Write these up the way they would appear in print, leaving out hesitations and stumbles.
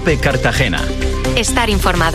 COPE Cartagena. Estar informado.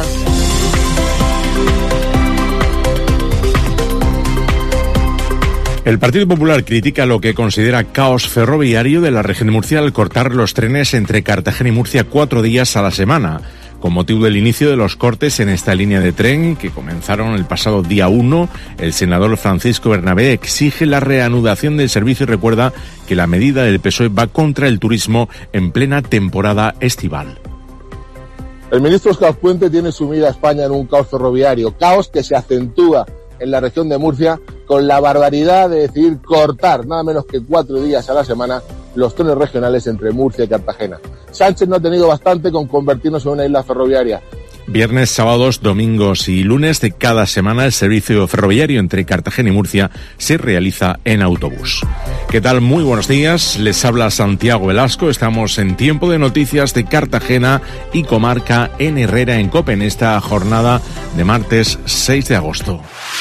El Partido Popular critica lo que considera caos ferroviario de la región de Murcia al cortar los trenes entre Cartagena y Murcia 4 días a la semana. Con motivo del inicio de los cortes en esta línea de tren, que comenzaron el pasado día 1, el senador Francisco Bernabé exige la reanudación del servicio y recuerda que la medida del PSOE va contra el turismo en plena temporada estival. El ministro Óscar Puente tiene sumida a España en un caos ferroviario, caos que se acentúa en la región de Murcia con la barbaridad de decidir cortar nada menos que 4 días a la semana los trenes regionales entre Murcia y Cartagena. Sánchez no ha tenido bastante con convertirnos en una isla ferroviaria. Viernes, sábados, domingos y lunes de cada semana el servicio ferroviario entre Cartagena y Murcia se realiza en autobús. ¿Qué tal? Muy buenos días. Les habla Santiago Velasco. Estamos en tiempo de noticias de Cartagena y comarca en Herrera en COPE en esta jornada de martes 6 de agosto.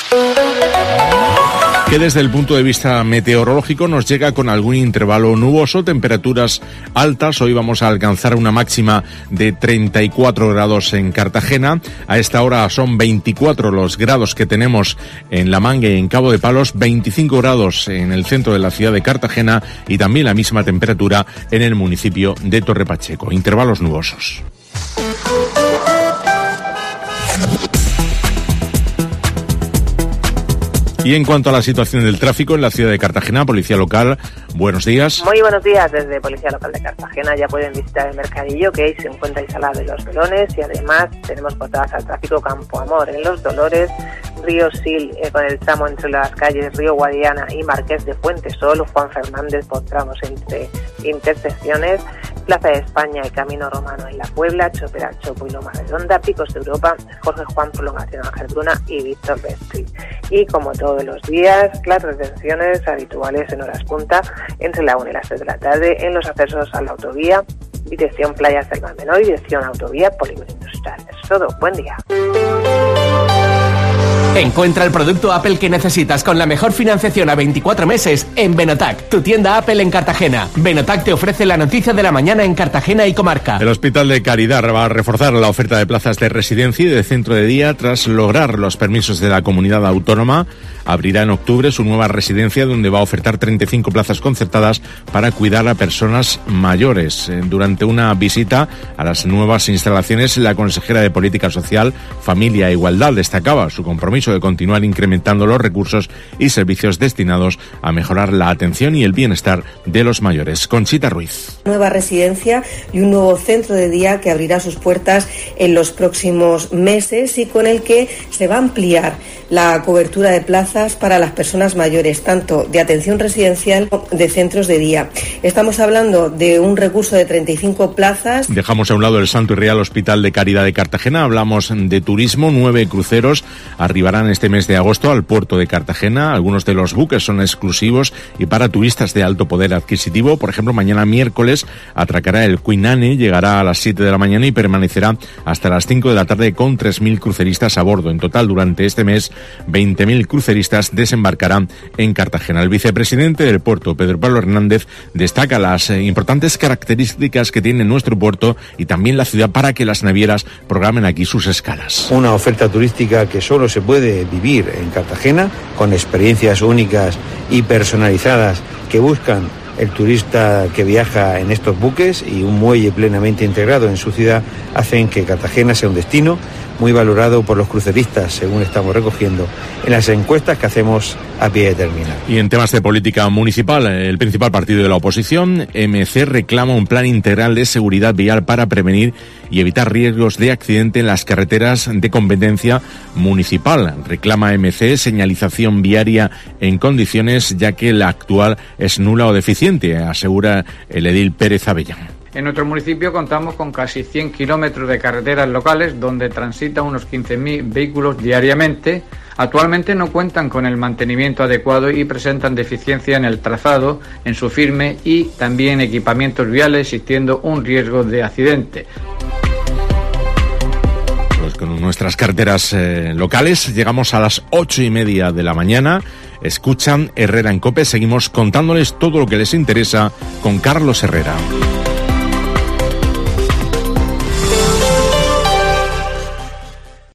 Que desde el punto de vista meteorológico nos llega con algún intervalo nuboso, temperaturas altas. Hoy vamos a alcanzar una máxima de 34 grados en Cartagena. A esta hora son 24 los grados que tenemos en La Manga y en Cabo de Palos, 25 grados en el centro de la ciudad de Cartagena y también la misma temperatura en el municipio de Torre Pacheco. Intervalos nubosos. Y en cuanto a la situación del tráfico en la ciudad de Cartagena, Policía Local, buenos días. Muy buenos días, desde Policía Local de Cartagena ya pueden visitar el mercadillo que ahí se encuentra instalado en Los Dolones y además tenemos cortadas al tráfico Campo Amor en Los Dolores, Río Sil con el tramo entre las calles Río Guadiana y Marqués de Fuentesol, Juan Fernández por tramos entre intersecciones, Plaza de España y Camino Romano en La Puebla, Chopera, Chopo y Loma Redonda, Picos de Europa, Jorge Juan, Prolongación Ángel Bruna y Víctor Vestri. Y como todos los días, las retenciones habituales en horas punta entre la 1 y las 3 de la tarde en los accesos a la autovía, dirección Playas del Mar Menor y dirección autovía Polígono Industrial. Es todo, buen día. Encuentra el producto Apple que necesitas con la mejor financiación a 24 meses en Benotac, tu tienda Apple en Cartagena. Benotac te ofrece la noticia de la mañana en Cartagena y comarca. El Hospital de Caridad va a reforzar la oferta de plazas de residencia y de centro de día tras lograr los permisos de la comunidad autónoma. Abrirá en octubre su nueva residencia donde va a ofertar 35 plazas concertadas para cuidar a personas mayores. Durante una visita a las nuevas instalaciones, la consejera de Política Social, Familia e Igualdad destacaba su compromiso de continuar incrementando los recursos y servicios destinados a mejorar la atención y el bienestar de los mayores. Conchita Ruiz. Nueva residencia y un nuevo centro de día que abrirá sus puertas en los próximos meses y con el que se va a ampliar la cobertura de plazas para las personas mayores, tanto de atención residencial como de centros de día. Estamos hablando de un recurso de 35 plazas. Dejamos a un lado el Santo y Real Hospital de Caridad de Cartagena. Hablamos de turismo. 9 cruceros arribarán este mes de agosto al puerto de Cartagena. Algunos de los buques son exclusivos y para turistas de alto poder adquisitivo. Por ejemplo, mañana miércoles atracará el Queen Anne, llegará a las 7 de la mañana y permanecerá hasta las 5 de la tarde con 3.000 cruceristas a bordo. En total, durante este mes, 20.000 cruceristas desembarcarán en Cartagena. El vicepresidente del puerto, Pedro Pablo Hernández, destaca las importantes características que tiene nuestro puerto y también la ciudad para que las navieras programen aquí sus escalas. Una oferta turística que solo se puede vivir en Cartagena, con experiencias únicas y personalizadas que buscan el turista que viaja en estos buques, y un muelle plenamente integrado en su ciudad hacen que Cartagena sea un destino muy valorado por los cruceristas, según estamos recogiendo en las encuestas que hacemos a pie de terminal. Y en temas de política municipal, el principal partido de la oposición, MC, reclama un plan integral de seguridad vial para prevenir y evitar riesgos de accidente en las carreteras de competencia municipal. Reclama MC señalización viaria en condiciones, ya que la actual es nula o deficiente, asegura el edil Pérez Avellán. En nuestro municipio contamos con casi 100 kilómetros de carreteras locales donde transitan unos 15.000 vehículos diariamente. Actualmente no cuentan con el mantenimiento adecuado y presentan deficiencia en el trazado, en su firme y también equipamientos viales, existiendo un riesgo de accidente. Pues con nuestras carreteras locales llegamos a las 8:30 de la mañana. Escuchan Herrera en COPE. Seguimos contándoles todo lo que les interesa con Carlos Herrera.